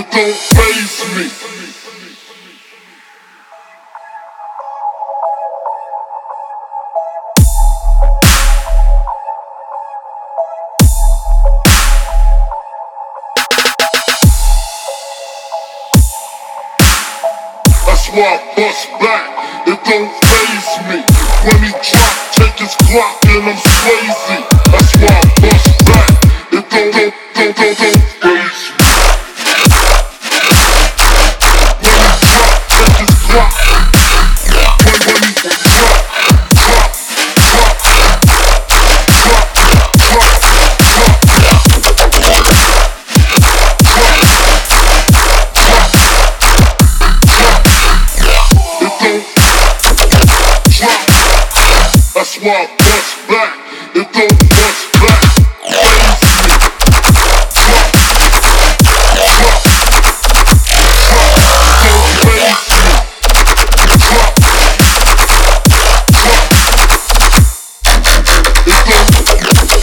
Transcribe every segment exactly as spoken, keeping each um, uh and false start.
it don't faze me. That's why I bust back, it don't faze me. When he drop, take his Glock and I'm Swayze. That's why I bust back, it don't, don't, don't, don't, don't faze me. When he drop, take his Glock. When, when he drop, drop, drop, drop, drop, that's why I bust back, it don't bust back, faze me. Drop, drop, drop, don't faze me. Drop, drop, it don't drop, drop,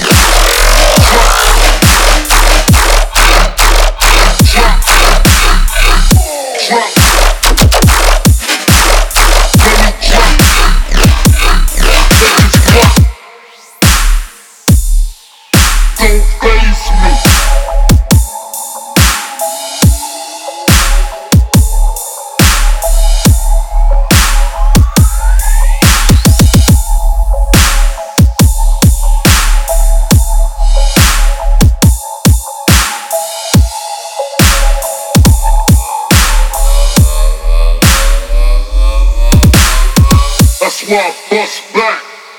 drop, drop. Don't faze me. That's why I bust back.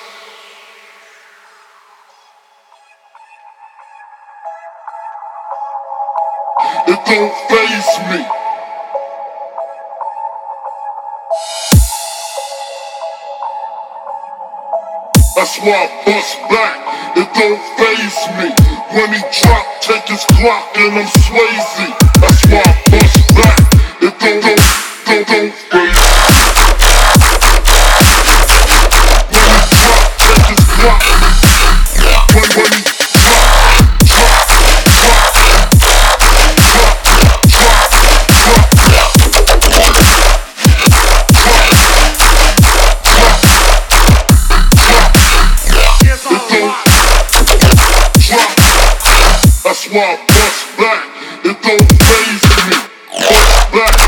It don't faze me. That's why I bust back, it don't faze me. When he drop, take his Glock and I'm Swayze. That's why I bust back, it don't, don't, don't, don't faze me. When he drop, take his Glock. When, when he that's why I bust back, it don't faze me. Bust back.